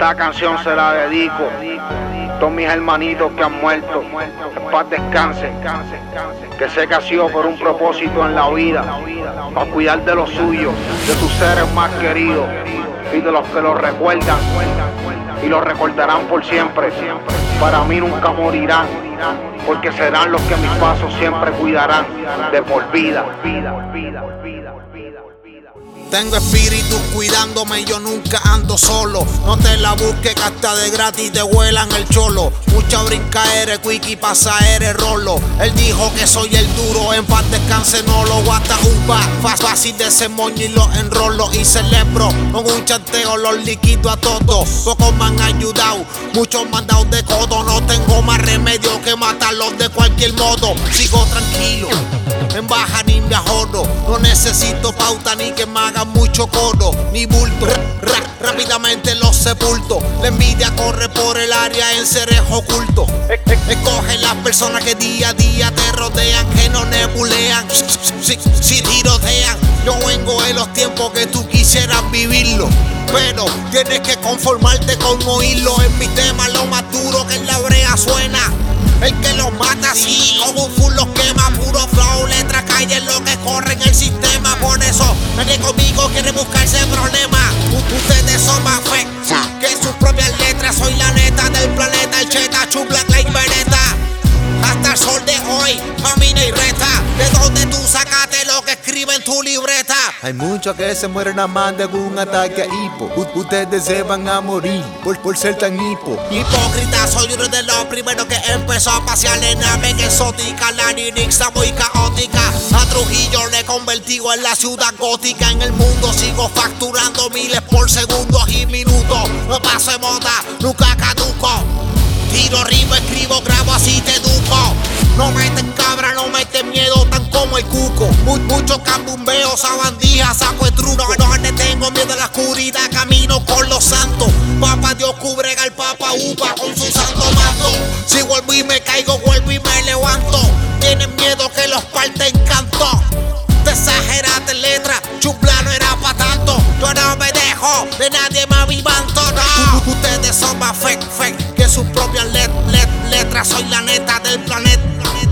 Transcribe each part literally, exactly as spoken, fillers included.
Esta canción se la dedico a todos mis hermanitos que han muerto. En paz descansen. Que sé que ha sido por un propósito en la vida, para cuidar de los suyos, de sus seres más queridos y de los que los recuerdan y los recordarán por siempre. Para mí nunca morirán, porque serán los que mis pasos siempre cuidarán de por vida. Tengo espíritu cuidándome, yo nunca ando solo. No te la busques que hasta de gratis te vuelan el cholo. Mucha brinca eres, quickie, pasa eres rolo. Él dijo que soy el duro, en paz descanse, no lo guata un pa. Fácil de ese moño y lo enrolo y celebro. Con un chanteo los liquido a todos. Pocos me han ayudado, muchos me han dado de codo. No tengo más remedio que matarlos de cualquier modo. Sigo tranquilo, en baja ni me ajoro. No necesito pauta ni que me hagan mucho coro, ni bulto. Ra, ra, rápidamente los sepulto. La envidia corre por el área en seres ocultos. Escoge las personas que día a día te rodean, que no nebulean, si, si tirotean. Yo vengo en los tiempos que tú quisieras vivirlo, pero tienes que conformarte con oírlo. En mi tema lo más duro que en la brea suena. El que los mata así, con un full los quema. Puro flow, letra calle en lo que corre en el sistema. Por eso, nadie conmigo quiere buscarse problema. Ustedes son más fe que sus propias letras. Soy la neta del planeta, el cheta, chupla, la bereta. Hasta el sol de hoy, camina y reta. De donde tú sacaste lo que escribe en tu libreta. Hay muchos que se mueren a más de un ataque a hipo. U Ustedes se van a morir por, por ser tan hipo. Hipócrita, soy uno de los primeros que empezó a pasear en nave exótica. La lyrics muy caótica. A Trujillo le convertido en la ciudad gótica. En el mundo sigo facturando miles por segundos y minutos. No paso de moda, nunca caduco. Tiro, rimo, escribo, grabo, así te educo. No meten cabra, no meten miedo tan como el cuco. Muy, mucho cambumbeo, sabandija, saco el truco. No le tengo miedo a la oscuridad, camino con los santos. Papá Dios cubre al papa upa con su santo manto. Si vuelvo y me caigo, vuelvo y me levanto. Tienen miedo que los parten canto. Te exageraste en letra, chupla no era pa' tanto. Yo no me dejo, de nadie me avivanto, no. Ustedes son más fake, fake que sus propias let, let, letras. Soy la neta del planeta.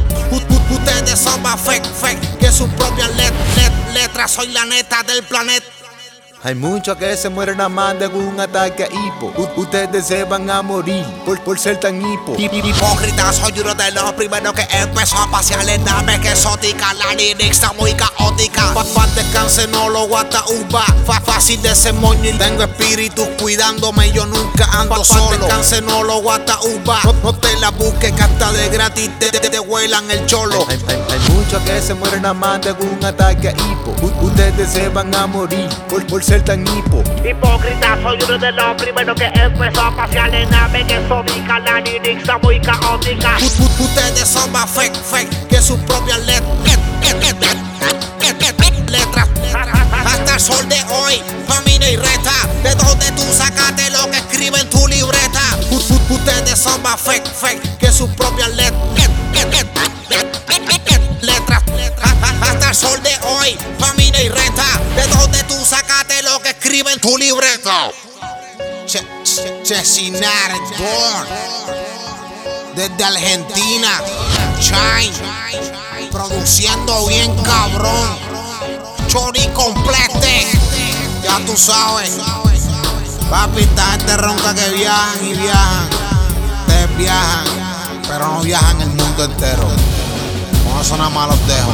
Ustedes son más fake, fake que sus propias let, let, letras. Soy la neta del planeta. Hay muchos que se mueren a más de un ataque a hipo. U Ustedes se van a morir por, por ser tan hipo. Hipócrita, soy uno de los primeros que empezó a pasear en nave exótica. La lyrics está muy caótica. Pa' pa' descanse, no lo guata uva. Fa fácil de ese moño y tengo espíritu cuidándome. Yo nunca ando pa solo. Pa' descanse, no lo guata uva. No, no te la busques que hasta de gratis te, te, te huelan el cholo. Hay, hay, hay muchos que se mueren a más de un ataque a hipo. U Ustedes se van a morir por, por ser tan hipo. Hipócrita, soy uno de los primeros que empezó a pasear en nave exótica. La lyrics está muy caótica. Ustedes son más fake, fake que sus propias let, let, let, let, let, let, letras. Hasta el sol de hoy, camina y reta. De donde tú sacaste lo que escribe en tu libreta. Ustedes son más fake, fake que sus propias let, let, let, let, let, letras. Hasta el sol de hoy, camina y reta. De donde tú sacaste lo que escribe en tu libreta. Chesinar Born. Desde Argentina, Chine, produciendo bien cabrón. Chori complete, ya tú sabes. Papi, esta gente ronca que viajan y viajan. Ustedes viajan, pero no viajan el mundo entero. Con eso nada más los dejo.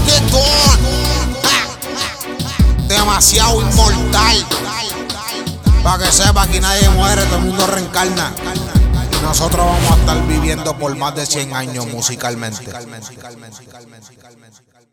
Demasiado inmortal. Para que sepa que nadie muere, todo el mundo reencarna. Y nosotros vamos a estar viviendo por más de cien años musicalmente.